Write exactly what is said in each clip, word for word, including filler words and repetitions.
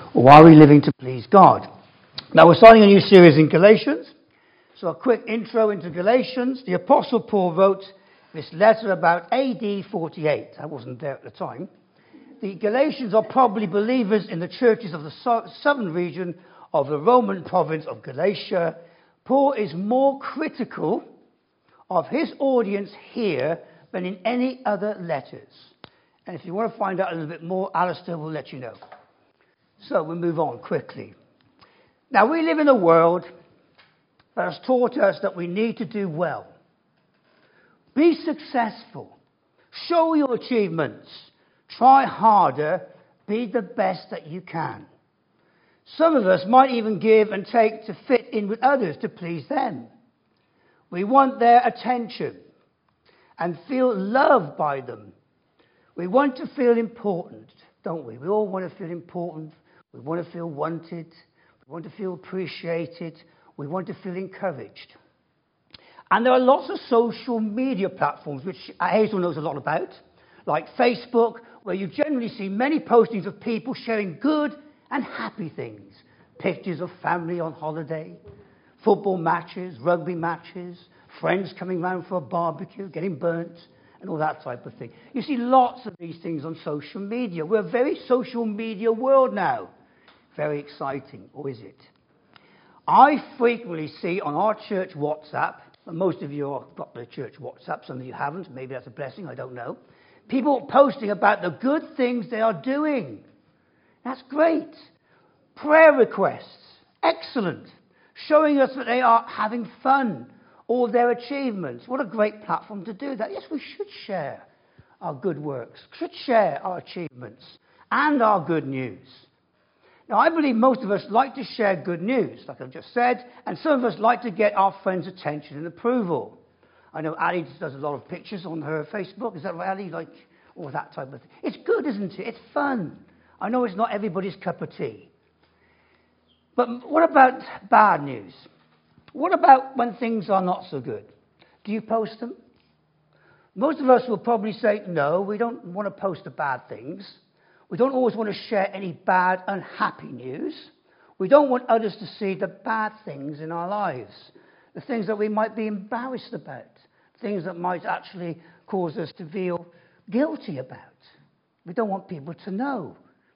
Or are we living to please God? Now, we're starting a new series in Galatians. So a quick intro into Galatians. The Apostle Paul wrote this letter about A D forty-eight. I wasn't there at the time. The Galatians are probably believers in the churches of the southern region of the Roman province of Galatia. Paul is more critical of his audience here than in any other letters. And if you want to find out a little bit more, Alistair will let you know. So we'll move on quickly. Now, we live in a world that has taught us that we need to do well. Be successful. Show your achievements. Try harder. Be the best that you can. Some of us might even give and take to fit in with others to please them. We want their attention and feel loved by them. We want to feel important, don't we? We all want to feel important. We want to feel wanted. We want to feel appreciated. We want to feel encouraged. And there are lots of social media platforms, which Hazel knows a lot about, like Facebook, where you generally see many postings of people sharing good and happy things. Pictures of family on holiday, football matches, rugby matches, friends coming round for a barbecue, getting burnt, and all that type of thing. You see lots of these things on social media. We're a very social media world now. Very exciting, or is it? I frequently see on our church WhatsApp, and most of you have got the church WhatsApp, some of you haven't, maybe that's a blessing, I don't know, people posting about the good things they are doing. That's great. Prayer requests, excellent. Showing us that they are having fun, all their achievements. What a great platform to do that. Yes, we should share our good works, should share our achievements and our good news. Now, I believe most of us like to share good news, like I've just said, and some of us like to get our friends' attention and approval. I know Ali does a lot of pictures on her Facebook. Is that right, Ali? Like, all that type of thing. It's good, isn't it? It's fun. I know it's not everybody's cup of tea. But what about bad news? What about when things are not so good? Do you post them? Most of us will probably say, no, we don't want to post the bad things. We don't always want to share any bad, unhappy news. We don't want others to see the bad things in our lives, the things that we might be embarrassed about, things that might actually cause us to feel guilty about. We don't want people to know.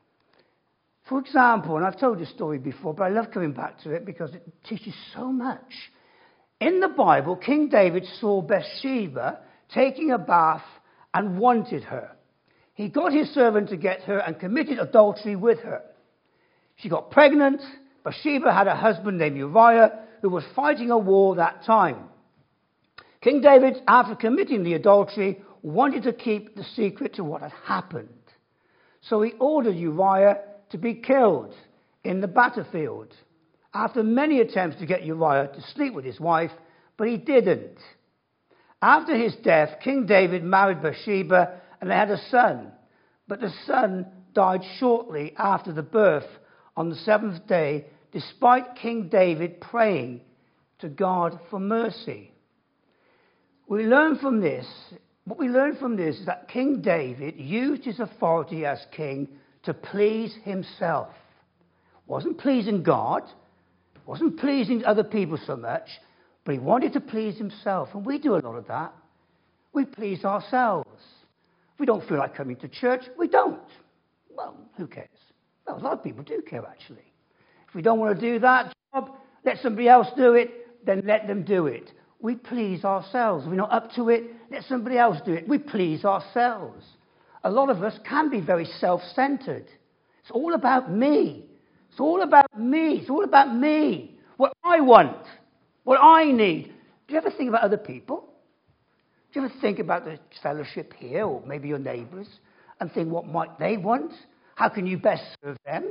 For example, and I've told this story before, but I love coming back to it because it teaches so much. In the Bible, King David saw Bathsheba taking a bath and wanted her. He got his servant to get her and committed adultery with her. She got pregnant. Bathsheba had a husband named Uriah who was fighting a war that time. King David, after committing the adultery, wanted to keep the secret to what had happened. So he ordered Uriah to be killed in the battlefield. After many attempts to get Uriah to sleep with his wife, but he didn't. After his death, King David married Bathsheba and they had a son. But the son died shortly after the birth on the seventh day, despite King David praying to God for mercy. We learn from this, what we learn from this is that King David used his authority as king to please himself. Wasn't pleasing God, wasn't pleasing other people so much, but he wanted to please himself. And we do a lot of that. We please ourselves. If we don't feel like coming to church, we don't. Well, who cares? Well, a lot of people do care, actually. If we don't want to do that job, let somebody else do it, then let them do it. We please ourselves. If we're not up to it, let somebody else do it. We please ourselves. A lot of us can be very self-centered. It's all about me. It's all about me. It's all about me. What I want. What I need. Do you ever think about other people? Do you ever think about the fellowship here, or maybe your neighbours, and think what might they want? How can you best serve them?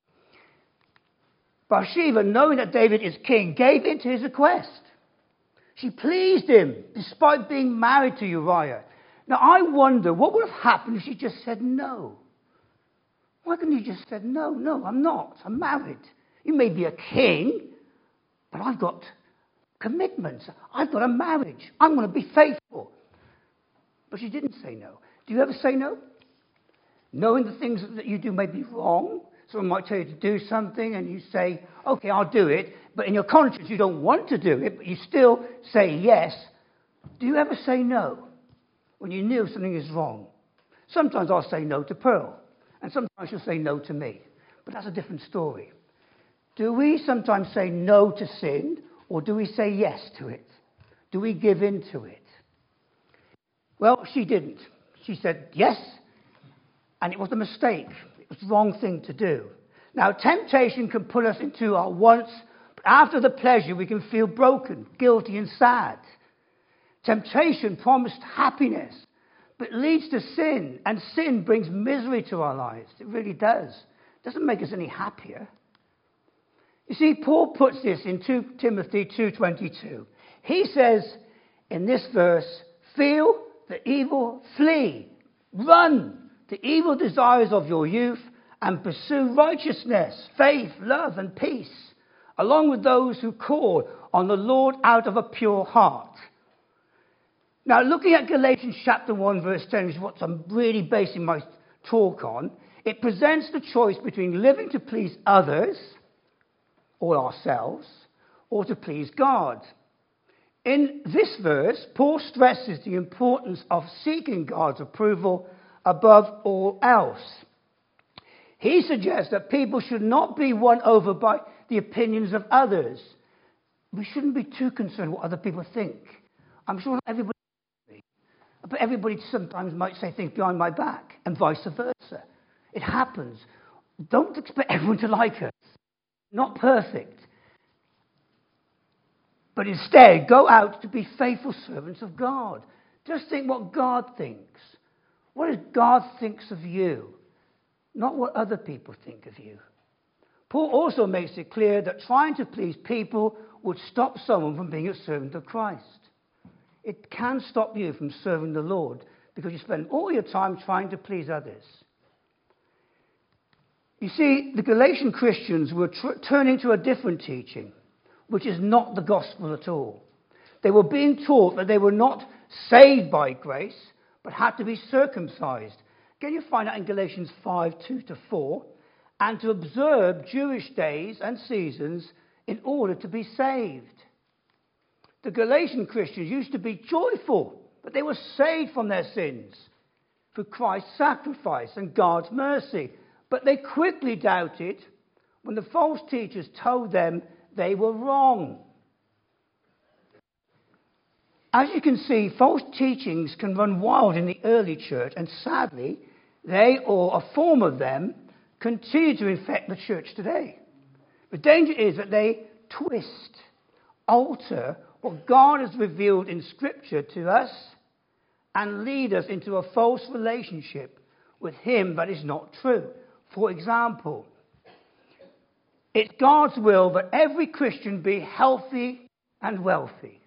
Bathsheba, knowing that David is king, gave in to his request. She pleased him, despite being married to Uriah. Now, I wonder what would have happened if she just said no. Why couldn't you just said no? No, I'm not. I'm married. You may be a king, but I've got commitments. I've got a marriage. I'm going to be faithful. But she didn't say no. Do you ever say no? Knowing the things that you do may be wrong, Someone might tell you to do something and you say, okay, I'll do it. But in your conscience, you don't want to do it, but you still say yes. Do you ever say no when you knew something is wrong? Sometimes I'll say no to Pearl, and sometimes she'll say no to me. But that's a different story. Do we sometimes say no to sin, or do we say yes to it? Do we give in to it? Well, she didn't. She said yes, and it was a mistake. It was the wrong thing to do. Now, temptation can pull us into our wants, but after the pleasure, we can feel broken, guilty, and sad. Temptation promised happiness, but leads to sin, and sin brings misery to our lives. It really does. It doesn't make us any happier. You see, Paul puts this in Second Timothy two twenty-two. He says in this verse, feel the evil, flee, run the evil desires of your youth, and pursue righteousness, faith, love, and peace, along with those who call on the Lord out of a pure heart. Now, looking at Galatians chapter one, verse ten, which is what I'm really basing my talk on, it presents the choice between living to please others, or ourselves, or to please God. In this verse, Paul stresses the importance of seeking God's approval above all else. He suggests that people should not be won over by the opinions of others. We shouldn't be too concerned what other people think. I'm sure not everybody, but everybody sometimes might say things behind my back, and vice versa. It happens. Don't expect everyone to like us. Not perfect. But instead, go out to be faithful servants of God. Just think what God thinks. What does God thinks of you? Not what other people think of you. Paul also makes it clear that trying to please people would stop someone from being a servant of Christ. It can stop you from serving the Lord because you spend all your time trying to please others. You see, the Galatian Christians were tr- turning to a different teaching, which is not the gospel at all. They were being taught that they were not saved by grace, but had to be circumcised. Can you find out in Galatians five, two to four? And to observe Jewish days and seasons in order to be saved. The Galatian Christians used to be joyful, but they were saved from their sins through Christ's sacrifice and God's mercy. But they quickly doubted when the false teachers told them they were wrong. As you can see, false teachings can run wild in the early church, and sadly, they or a form of them continue to infect the church today. The danger is that they twist, alter what God has revealed in Scripture to us and lead us into a false relationship with Him that is not true. For example, it's God's will that every Christian be healthy and wealthy.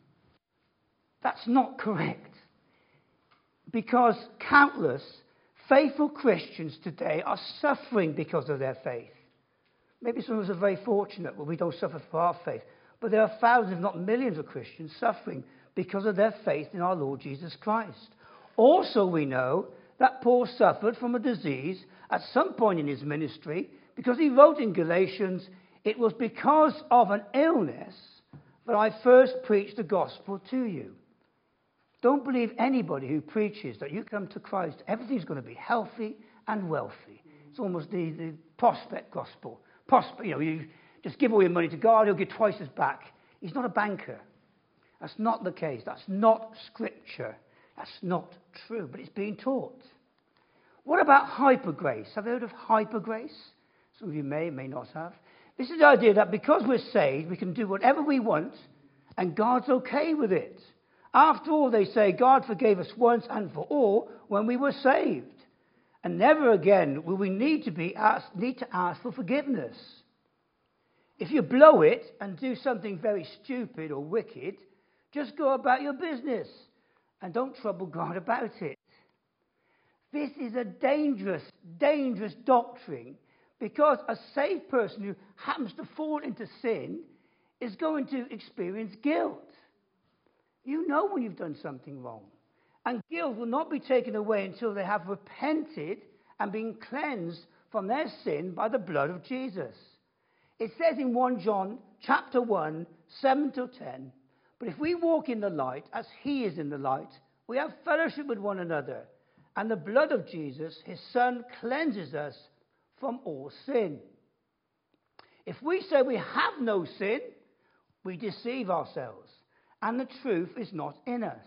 That's not correct. Because countless faithful Christians today are suffering because of their faith. Maybe some of us are very fortunate where we don't suffer for our faith. But there are thousands, if not millions of Christians suffering because of their faith in our Lord Jesus Christ. Also, we know that Paul suffered from a disease at some point in his ministry because he wrote in Galatians, it was because of an illness that I first preached the gospel to you. Don't believe anybody who preaches that you come to Christ, everything's going to be healthy and wealthy. It's almost the, the prospect gospel. Prosper, you know, you just give all your money to God, He'll give twice as back. He's not a banker. That's not the case. That's not Scripture. That's not true, but it's being taught. What about hyper grace? Have you heard of hyper grace? Some of you may, may not have. This is the idea that because we're saved, we can do whatever we want, and God's okay with it. After all, they say, God forgave us once and for all when we were saved. And never again will we need to be asked, need to ask for forgiveness. If you blow it and do something very stupid or wicked, just go about your business and don't trouble God about it. This is a dangerous, dangerous doctrine because a saved person who happens to fall into sin is going to experience guilt. You know when you've done something wrong. And guilt will not be taken away until they have repented and been cleansed from their sin by the blood of Jesus. It says in First John chapter one, seven to ten, but if we walk in the light as he is in the light, we have fellowship with one another, and the blood of Jesus, his son, cleanses us from all sin. If we say we have no sin, we deceive ourselves, and the truth is not in us.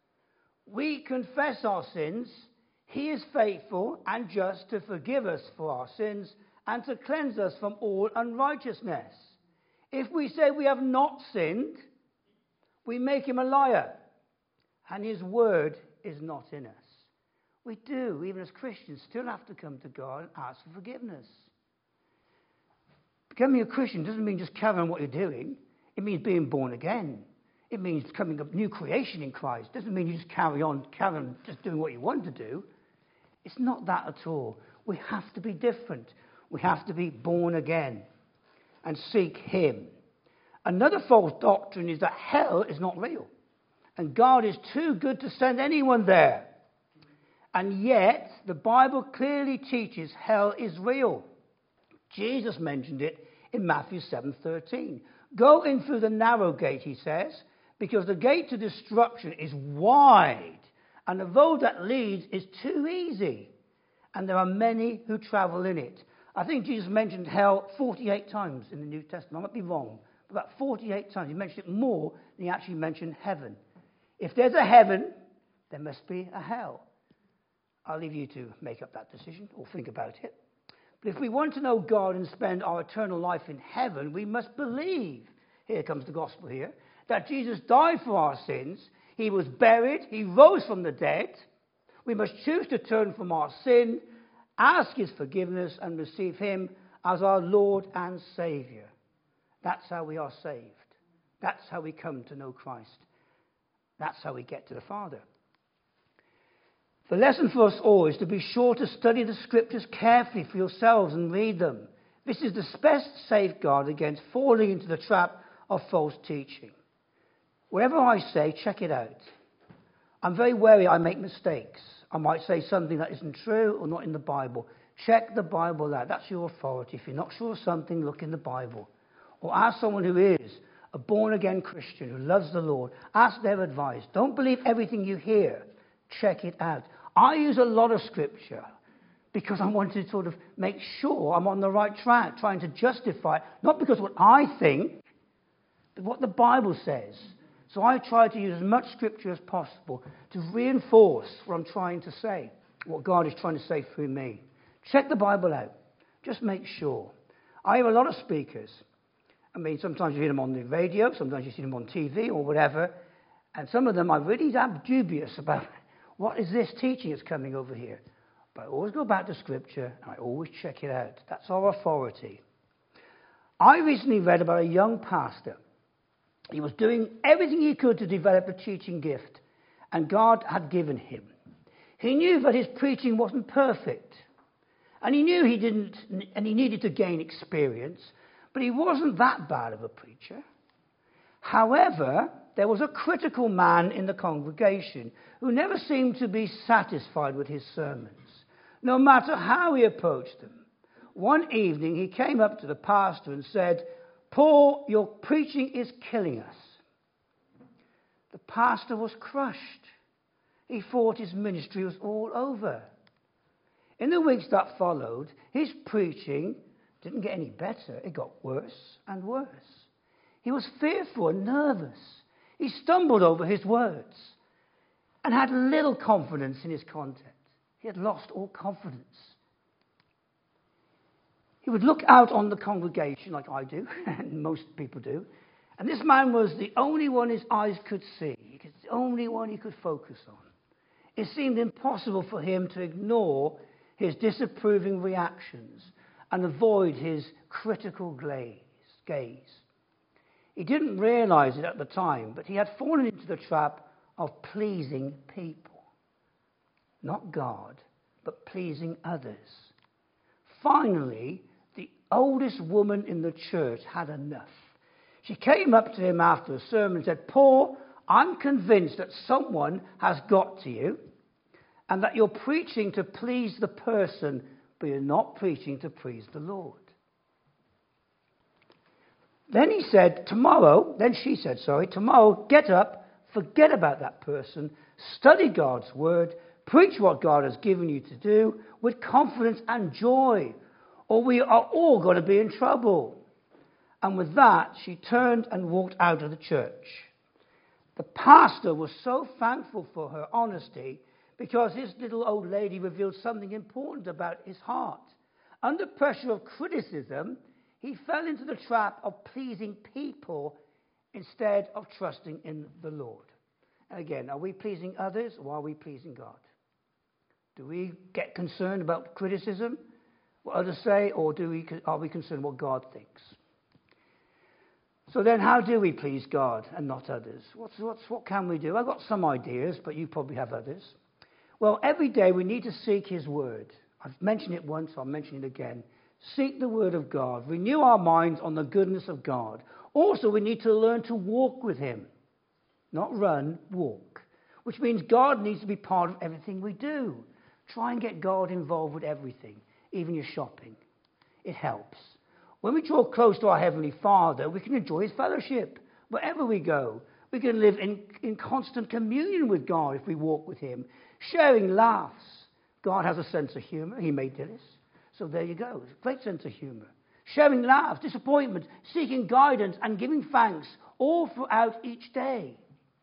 We confess our sins. He is faithful and just to forgive us for our sins and to cleanse us from all unrighteousness. If we say we have not sinned, we make him a liar, and his word is not in us. We do, even as Christians, still have to come to God and ask for forgiveness. Becoming a Christian doesn't mean just carrying on what you're doing. It means being born again. It means becoming a new creation in Christ. It doesn't mean you just carry on, carry on just doing what you want to do. It's not that at all. We have to be different. We have to be born again and seek him. Another false doctrine is that hell is not real, and God is too good to send anyone there. And yet, the Bible clearly teaches hell is real. Jesus mentioned it in Matthew seven thirteen. Go in through the narrow gate, he says, because the gate to destruction is wide, and the road that leads is too easy, and there are many who travel in it. I think Jesus mentioned hell forty-eight times in the New Testament. I might be wrong, but about forty-eight times. He mentioned it more than he actually mentioned heaven. If there's a heaven, there must be a hell. I'll leave you to make up that decision or think about it. But if we want to know God and spend our eternal life in heaven, we must believe, here comes the gospel here, that Jesus died for our sins, he was buried, he rose from the dead. We must choose to turn from our sin, ask his forgiveness, and receive him as our Lord and Saviour. That's how we are saved. That's how we come to know Christ. That's how we get to the Father. The lesson for us all is to be sure to study the scriptures carefully for yourselves and read them. This is the best safeguard against falling into the trap of false teaching. Whatever I say, check it out. I'm very wary I make mistakes. I might say something that isn't true or not in the Bible. Check the Bible out. That's your authority. If you're not sure of something, look in the Bible. Or ask someone who is a born-again Christian who loves the Lord. Ask their advice. Don't believe everything you hear. Check it out. I use a lot of scripture because I want to sort of make sure I'm on the right track, trying to justify it, not because what I think, but what the Bible says. So I try to use as much scripture as possible to reinforce what I'm trying to say, what God is trying to say through me. Check the Bible out. Just make sure. I hear a lot of speakers. I mean, sometimes you hear them on the radio, sometimes you see them on T V or whatever, and some of them are really dubious about what is this teaching that's coming over here. But I always go back to Scripture, and I always check it out. That's our authority. I recently read about a young pastor. He was doing everything he could to develop a teaching gift, and God had given him. He knew that his preaching wasn't perfect, and he knew he didn't, and he needed to gain experience, but he wasn't that bad of a preacher. However, there was a critical man in the congregation who never seemed to be satisfied with his sermons, no matter how he approached them. One evening, he came up to the pastor and said, "Paul, your preaching is killing us." The pastor was crushed. He thought his ministry was all over. In the weeks that followed, his preaching didn't get any better. It got worse and worse. He was fearful and nervous. He stumbled over his words and had little confidence in his content. He had lost all confidence. He would look out on the congregation like I do, and most people do, and this man was the only one his eyes could see. He was the only one he could focus on. It seemed impossible for him to ignore his disapproving reactions and avoid his critical gaze. He didn't realize it at the time, but he had fallen into the trap of pleasing people. Not God, but pleasing others. Finally, the oldest woman in the church had enough. She came up to him after the sermon and said, "Paul, I'm convinced that someone has got to you and that you're preaching to please the person, but you're not preaching to please the Lord. Then he said, tomorrow, then she said, sorry, tomorrow, get up, forget about that person, study God's word, preach what God has given you to do with confidence and joy, or we are all going to be in trouble. And with that, she turned and walked out of the church. The pastor was so thankful for her honesty because this little old lady revealed something important about his heart. Under pressure of criticism, he fell into the trap of pleasing people instead of trusting in the Lord. And again, are we pleasing others or are we pleasing God? Do we get concerned about criticism, what others say, or do we, are we concerned what God thinks? So then how do we please God and not others? What's, what's, what can we do? I've got some ideas, but you probably have others. Well, every day we need to seek his word. I've mentioned it once, I'll mention it again. Seek the word of God. Renew our minds on the goodness of God. Also, we need to learn to walk with him. Not run, walk. Which means God needs to be part of everything we do. Try and get God involved with everything, even your shopping. It helps. When we draw close to our Heavenly Father, we can enjoy his fellowship. Wherever we go, we can live in, in constant communion with God if we walk with him. Sharing laughs. God has a sense of humor. He made this. So there you go. Great sense of humor. Sharing laughs, disappointment, seeking guidance, and giving thanks all throughout each day.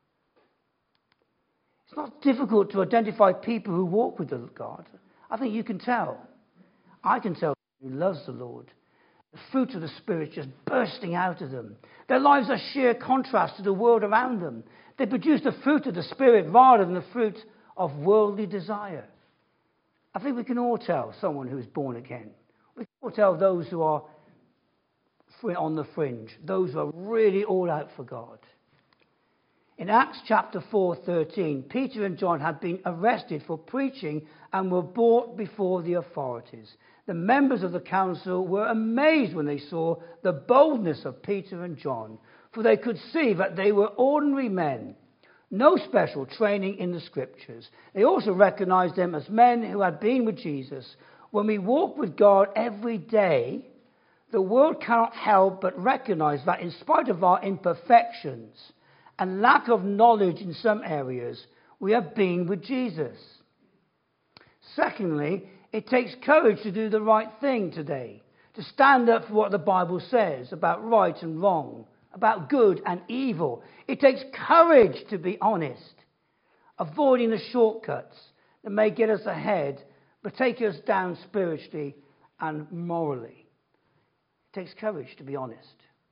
It's not difficult to identify people who walk with God. I think you can tell. I can tell who loves the Lord. The fruit of the Spirit just bursting out of them. Their lives are sheer contrast to the world around them. They produce the fruit of the Spirit rather than the fruit of worldly desire. I think we can all tell someone who is born again. We can all tell those who are on the fringe, those who are really all out for God. In Acts chapter four thirteen, Peter and John had been arrested for preaching and were brought before the authorities. The members of the council were amazed when they saw the boldness of Peter and John, for they could see that they were ordinary men, no special training in the scriptures. They also recognized them as men who had been with Jesus. When we walk with God every day, the world cannot help but recognize that in spite of our imperfections and lack of knowledge in some areas, we have been with Jesus. Secondly, it takes courage to do the right thing today, to stand up for what the Bible says about right and wrong, about good and evil. It takes courage to be honest, avoiding the shortcuts that may get us ahead but take us down spiritually and morally. It takes courage to be honest.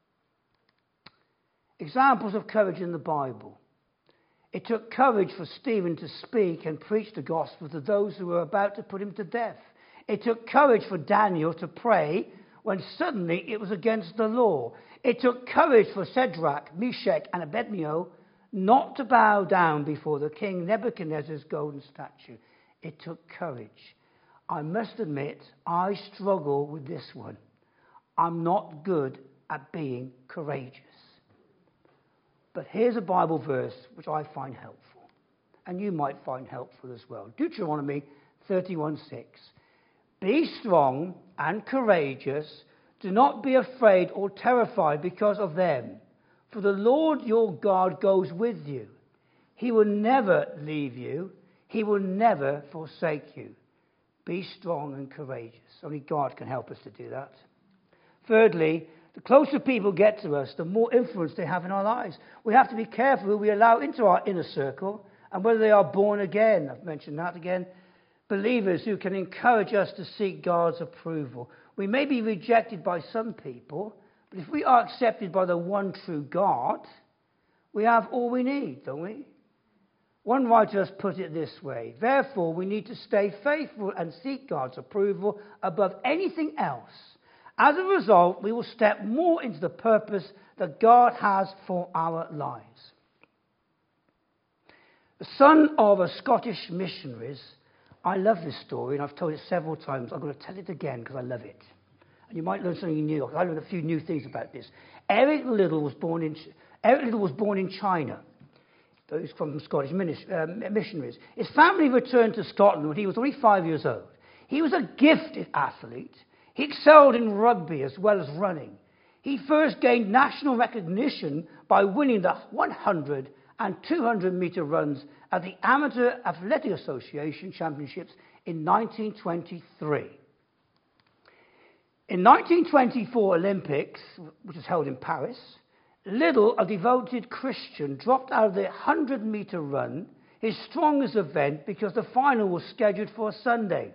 Examples of courage in the Bible. It took courage for Stephen to speak and preach the gospel to those who were about to put him to death. It took courage for Daniel to pray when suddenly it was against the law. It took courage for Shadrach, Meshach, and Abednego not to bow down before the king Nebuchadnezzar's golden statue. It took courage. I must admit, I struggle with this one. I'm not good at being courageous. But here's a Bible verse which I find helpful, and you might find helpful as well. Deuteronomy thirty-one six. Be strong and courageous. Do not be afraid or terrified because of them. For the Lord your God goes with you. He will never leave you. He will never forsake you. Be strong and courageous. Only God can help us to do that. Thirdly, the closer people get to us, the more influence they have in our lives. We have to be careful who we allow into our inner circle and whether they are born again. I've mentioned that again. Believers who can encourage us to seek God's approval. We may be rejected by some people, but if we are accepted by the one true God, we have all we need, don't we? One writer has put it this way. Therefore, we need to stay faithful and seek God's approval above anything else. As a result, we will step more into the purpose that God has for our lives. The son of a Scottish missionary, I love this story, and I've told it several times. I'm going to tell it again because I love it. And you might learn something new. I learned a few new things about this. Eric Liddell was born in Eric Liddell was born in China. Those from Scottish missionaries. His family returned to Scotland when he was only five years old. He was a gifted athlete. He excelled in rugby as well as running. He first gained national recognition by winning the one hundred and two hundred metre runs at the Amateur Athletic Association Championships in nineteen twenty-three. In nineteen twenty-four Olympics, which was held in Paris, Liddell, a devoted Christian, dropped out of the one hundred metre run, his strongest event, because the final was scheduled for a Sunday.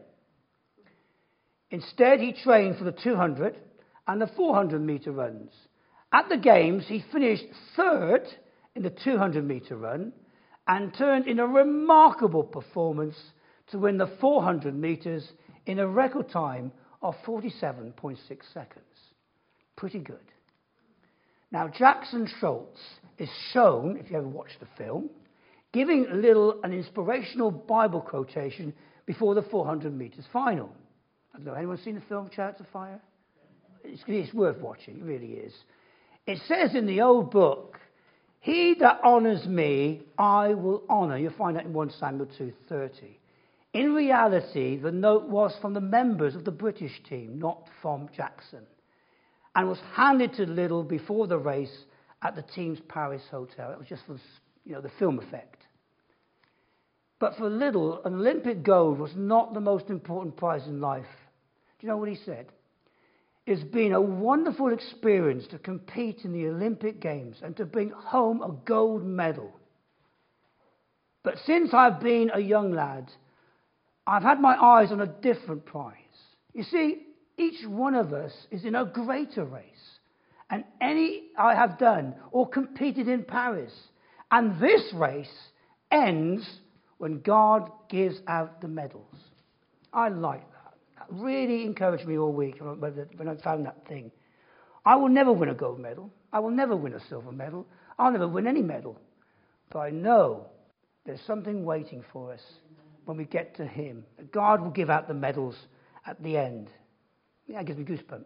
Instead, he trained for the two hundred and the four hundred metre runs. At the Games, he finished third in the two hundred metre run and turned in a remarkable performance to win the four hundred metres in a record time of forty-seven point six seconds. Pretty good. Now, Jackson Scholz is shown, if you ever watched the film, giving Liddell an inspirational Bible quotation before the four hundred metres final. I don't know, anyone seen the film Chariots of Fire? It's, it's worth watching, it really is. It says in the old book, "He that honours me, I will honour." You'll find that in First Samuel two thirty. In reality, the note was from the members of the British team, not from Jackson, and was handed to Liddell before the race at the team's Paris hotel. It was just for, you know, the film effect. But for Liddell, an Olympic gold was not the most important prize in life. Do you know what he said? "It's been a wonderful experience to compete in the Olympic Games and to bring home a gold medal. But since I've been a young lad, I've had my eyes on a different prize. You see, each one of us is in a greater race, and any I have done or competed in Paris. And this race ends when God gives out the medals." I like that. That really encouraged me all week when I found that thing. I will never win a gold medal. I will never win a silver medal. I'll never win any medal. But I know there's something waiting for us when we get to Him. God will give out the medals at the end. Yeah, it gives me goosebumps.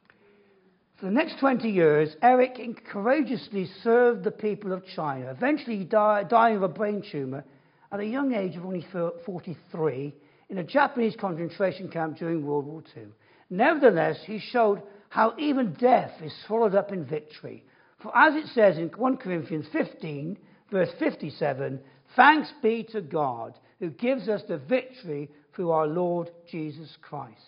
For the next twenty years, Eric courageously served the people of China, eventually died, dying of a brain tumour at a young age of only forty-three in a Japanese concentration camp during World War Two. Nevertheless, he showed how even death is swallowed up in victory. For as it says in First Corinthians fifteen, verse fifty-seven, "Thanks be to God who gives us the victory through our Lord Jesus Christ."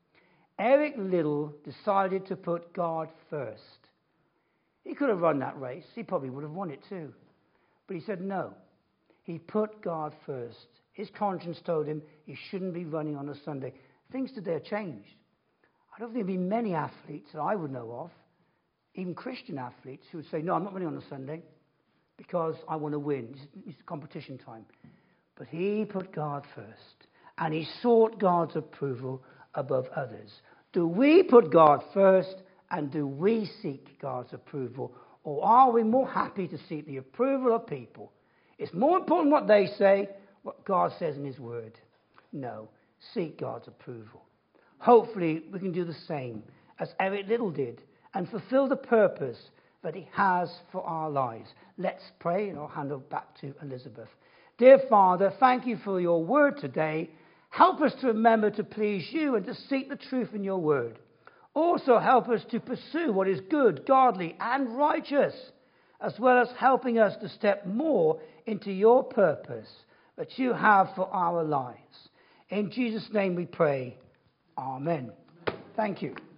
Eric Liddell decided to put God first. He could have run that race. He probably would have won it too. But he said no. He put God first. His conscience told him he shouldn't be running on a Sunday. Things today have changed. I don't think there'll be many athletes that I would know of, even Christian athletes, who would say, "No, I'm not running on a Sunday because I want to win. It's competition time." But he put God first, and he sought God's approval above others. Do we put God first, and do we seek God's approval? Or are we more happy to seek the approval of people? It's more important what they say, what God says in His Word. No, seek God's approval. Hopefully we can do the same as Eric Liddell did and fulfill the purpose that He has for our lives. Let's pray, and I'll hand it back to Elizabeth. Dear Father, thank You for Your Word today. Help us to remember to please You and to seek the truth in Your Word. Also help us to pursue what is good, godly, and righteous, as well as helping us to step more into Your purpose that You have for our lives. In Jesus' name we pray. Amen. Thank you.